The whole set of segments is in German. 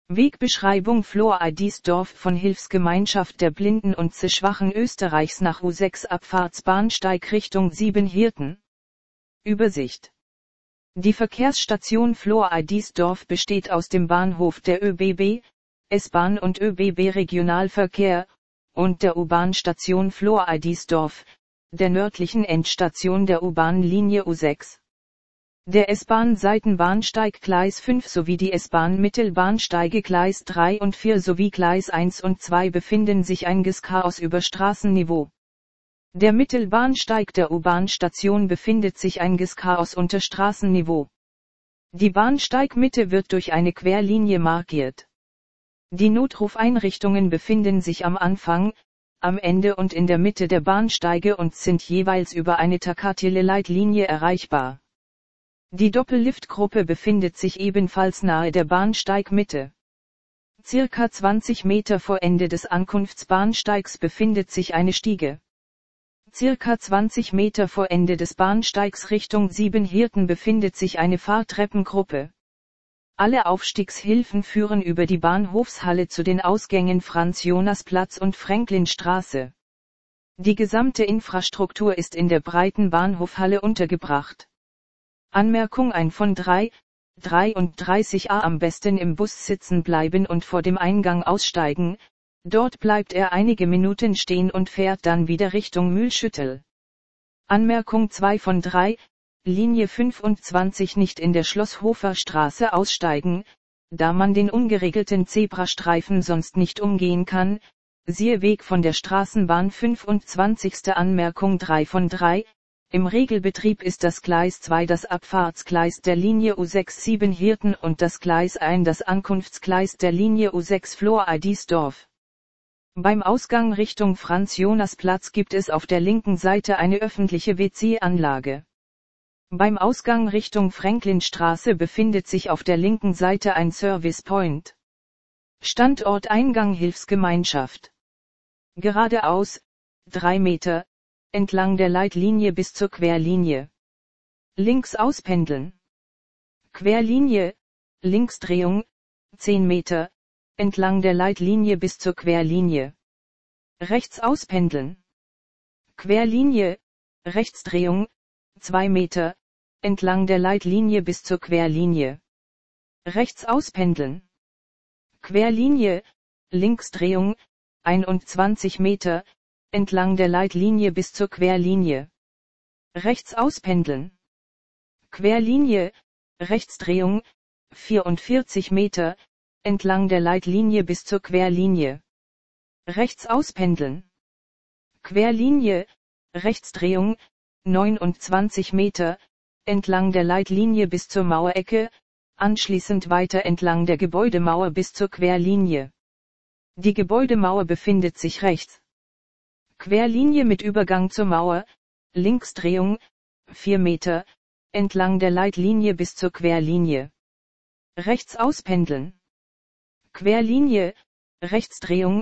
Wegbeschreibung Floridsdorf von Hilfsgemeinschaft der Blinden und Sehschwachen Österreichs nach U6 Abfahrtsbahnsteig Richtung Siebenhirten. Übersicht. Die Verkehrsstation Floridsdorf besteht aus dem Bahnhof der ÖBB, S-Bahn und ÖBB Regionalverkehr, und der U-Bahn-Station Floridsdorf, der nördlichen Endstation der U-Bahn-Linie U6. Der S-Bahn-Seitenbahnsteig Gleis 5 sowie die S-Bahn-Mittelbahnsteige Gleis 3 und 4 sowie Gleis 1 und 2 befinden sich einiges Chaos über Straßenniveau. Der Mittelbahnsteig der U-Bahn-Station befindet sich einiges Chaos unter Straßenniveau. Die Bahnsteigmitte wird durch eine Querlinie markiert. Die Notrufeinrichtungen befinden sich am Anfang, am Ende und in der Mitte der Bahnsteige und sind jeweils über eine Takatele-Leitlinie erreichbar. Die Doppelliftgruppe befindet sich ebenfalls nahe der Bahnsteigmitte. Circa 20 Meter vor Ende des Ankunftsbahnsteigs befindet sich eine Stiege. Circa 20 Meter vor Ende des Bahnsteigs Richtung Siebenhirten befindet sich eine Fahrtreppengruppe. Alle Aufstiegshilfen führen über die Bahnhofshalle zu den Ausgängen Franz-Jonas-Platz und Franklinstraße. Die gesamte Infrastruktur ist in der breiten Bahnhofhalle untergebracht. Anmerkung: ein von 33a am besten im Bus sitzen bleiben und vor dem Eingang aussteigen, dort bleibt er einige Minuten stehen und fährt dann wieder Richtung Mühlschüttel. Anmerkung: 2 von 3, Linie 25 nicht in der Schlosshofer Straße aussteigen, da man den ungeregelten Zebrastreifen sonst nicht umgehen kann, siehe Weg von der Straßenbahn 25. Anmerkung: 3 von 3, im Regelbetrieb ist das Gleis 2 das Abfahrtsgleis der Linie U6 Siebenhirten und das Gleis 1 das Ankunftsgleis der Linie U6 Floridsdorf. Beim Ausgang Richtung Franz-Jonas-Platz gibt es auf der linken Seite eine öffentliche WC-Anlage. Beim Ausgang Richtung Franklinstraße befindet sich auf der linken Seite ein Service Point. Standort Eingang Hilfsgemeinschaft. Geradeaus, 3 Meter, entlang der Leitlinie bis zur Querlinie. Links auspendeln. Querlinie, Linksdrehung, 10 Meter, entlang der Leitlinie bis zur Querlinie. Rechts auspendeln. Querlinie, Rechtsdrehung, 2 Meter, entlang der Leitlinie bis zur Querlinie. Rechts auspendeln. Querlinie, Linksdrehung, 21 Meter, entlang der Leitlinie bis zur Querlinie. Rechts auspendeln. Querlinie, Rechtsdrehung, 44 Meter, entlang der Leitlinie bis zur Querlinie. Rechts auspendeln. Querlinie, Rechtsdrehung, 29 Meter, entlang der Leitlinie bis zur Mauerecke, anschließend weiter entlang der Gebäudemauer bis zur Querlinie. Die Gebäudemauer befindet sich rechts. Querlinie mit Übergang zur Mauer, Linksdrehung, 4 Meter, entlang der Leitlinie bis zur Querlinie. Rechts auspendeln. Querlinie, Rechtsdrehung,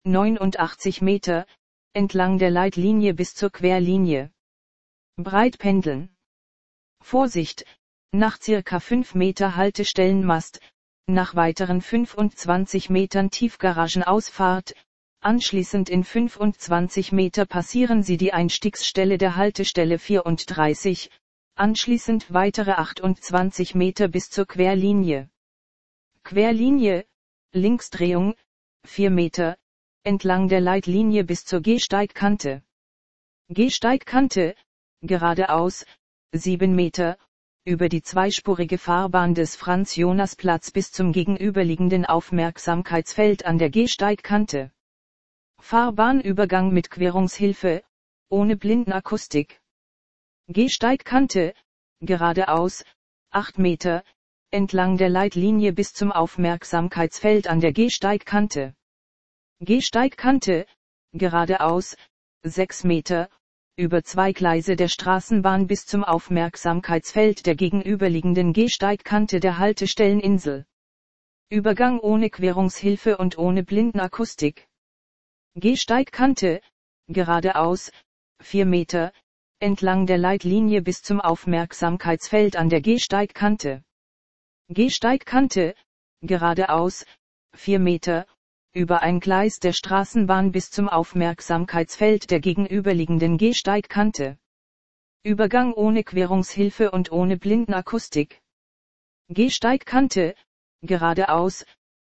89 Meter, entlang der Leitlinie bis zur Querlinie. Breit pendeln. Vorsicht, nach circa 5 Meter Haltestellenmast, nach weiteren 25 Metern Tiefgaragenausfahrt, anschließend in 25 Meter passieren Sie die Einstiegsstelle der Haltestelle 34, anschließend weitere 28 Meter bis zur Querlinie. Querlinie, Linksdrehung, 4 Meter, entlang der Leitlinie bis zur Gehsteigkante. Gehsteigkante, geradeaus, 7 Meter, über die zweispurige Fahrbahn des Franz-Jonas-Platz bis zum gegenüberliegenden Aufmerksamkeitsfeld an der Gehsteigkante. Fahrbahnübergang mit Querungshilfe, ohne Blindenakustik. Gehsteigkante, geradeaus, 8 Meter, entlang der Leitlinie bis zum Aufmerksamkeitsfeld an der Gehsteigkante. Gehsteigkante, geradeaus, 6 Meter, über 2 Gleise der Straßenbahn bis zum Aufmerksamkeitsfeld der gegenüberliegenden Gehsteigkante der Haltestelleninsel. Übergang ohne Querungshilfe und ohne Blindenakustik. Gehsteigkante, geradeaus, 4 Meter, entlang der Leitlinie bis zum Aufmerksamkeitsfeld an der Gehsteigkante. Gehsteigkante, geradeaus, 4 Meter, über ein Gleis der Straßenbahn bis zum Aufmerksamkeitsfeld der gegenüberliegenden Gehsteigkante. Übergang ohne Querungshilfe und ohne Blindenakustik. Gehsteigkante, geradeaus,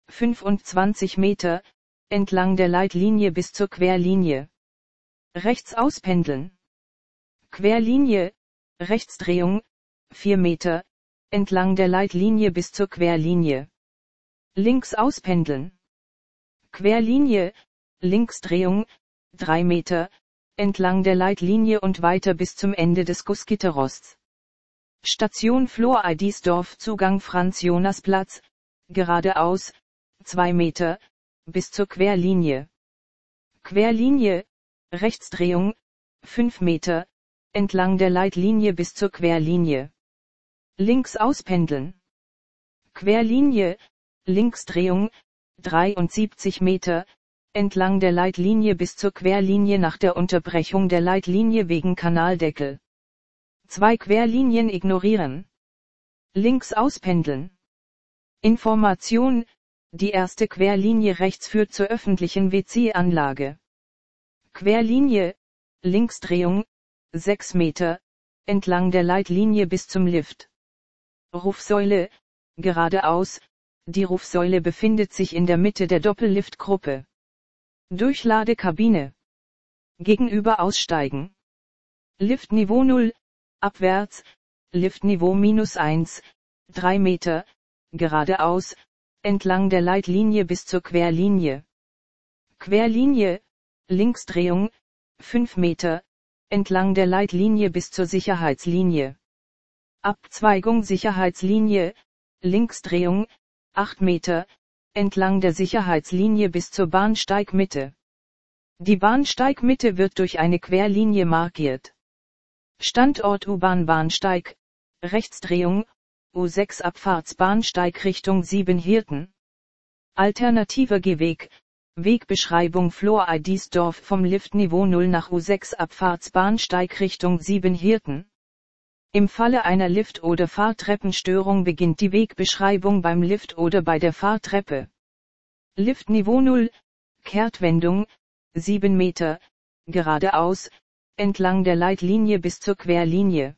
25 Meter, entlang der Leitlinie bis zur Querlinie. Rechts auspendeln. Querlinie, Rechtsdrehung, 4 Meter, entlang der Leitlinie bis zur Querlinie. Links auspendeln. Querlinie, Linksdrehung, 3 Meter, entlang der Leitlinie und weiter bis zum Ende des Gussgitterrosts. Station Flor-Eidisdorf, Zugang Franz-Jonas-Platz, geradeaus, 2 Meter, bis zur Querlinie. Querlinie, Rechtsdrehung, 5 Meter, entlang der Leitlinie bis zur Querlinie. Links auspendeln. Querlinie, Linksdrehung, 73 Meter, entlang der Leitlinie bis zur Querlinie nach der Unterbrechung der Leitlinie wegen Kanaldeckel. 2 Querlinien ignorieren. Links auspendeln. Information: Die erste Querlinie rechts führt zur öffentlichen WC-Anlage. Querlinie, Linksdrehung, 6 Meter, entlang der Leitlinie bis zum Lift. Rufsäule, geradeaus, die Rufsäule befindet sich in der Mitte der Doppelliftgruppe. Durchladekabine. Gegenüber aussteigen. Liftniveau 0, abwärts, Liftniveau -1, 3 Meter, geradeaus, entlang der Leitlinie bis zur Querlinie. Querlinie, Linksdrehung, 5 Meter, entlang der Leitlinie bis zur Sicherheitslinie. Abzweigung Sicherheitslinie, Linksdrehung, 8 Meter, entlang der Sicherheitslinie bis zur Bahnsteigmitte. Die Bahnsteigmitte wird durch eine Querlinie markiert. Standort U-Bahn-Bahnsteig, Rechtsdrehung, U6 Abfahrtsbahnsteig Richtung Siebenhirten. Alternativer Gehweg, Wegbeschreibung Flor-Eidisdorf vom Liftniveau 0 nach U6 Abfahrtsbahnsteig Richtung Siebenhirten. Im Falle einer Lift- oder Fahrtreppenstörung beginnt die Wegbeschreibung beim Lift oder bei der Fahrtreppe. Liftniveau 0, Kehrtwendung, 7 Meter, geradeaus, entlang der Leitlinie bis zur Querlinie.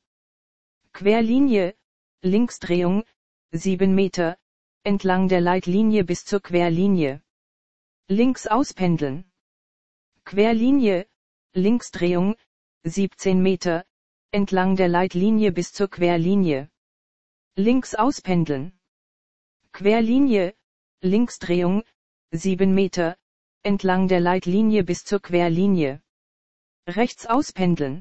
Querlinie, Linksdrehung, 7 Meter, entlang der Leitlinie bis zur Querlinie. Links auspendeln. Querlinie, Linksdrehung, 17 Meter, entlang der Leitlinie bis zur Querlinie. Links auspendeln. Querlinie, Linksdrehung, 7 Meter, entlang der Leitlinie bis zur Querlinie. Rechts auspendeln.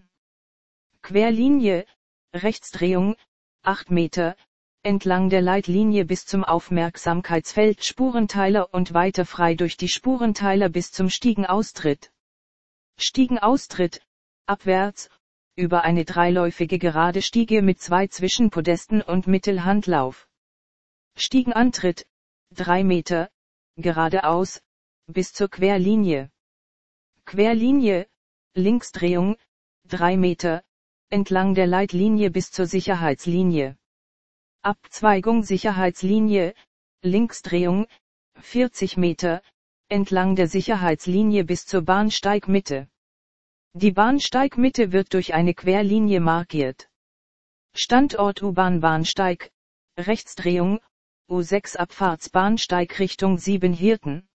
Querlinie, Rechtsdrehung, 8 Meter, entlang der Leitlinie bis zum Aufmerksamkeitsfeld Spurenteiler und weiter frei durch die Spurenteiler bis zum Stiegenaustritt. Stiegenaustritt, abwärts, über eine dreiläufige gerade Stiege mit 2 Zwischenpodesten und Mittelhandlauf. Stiegenantritt, 3 Meter, geradeaus, bis zur Querlinie. Querlinie, Linksdrehung, 3 Meter, entlang der Leitlinie bis zur Sicherheitslinie. Abzweigung Sicherheitslinie, Linksdrehung, 40 Meter, entlang der Sicherheitslinie bis zur Bahnsteigmitte. Die Bahnsteigmitte wird durch eine Querlinie markiert. Standort U-Bahn-Bahnsteig, Rechtsdrehung, U6 Abfahrtsbahnsteig Richtung Siebenhirten.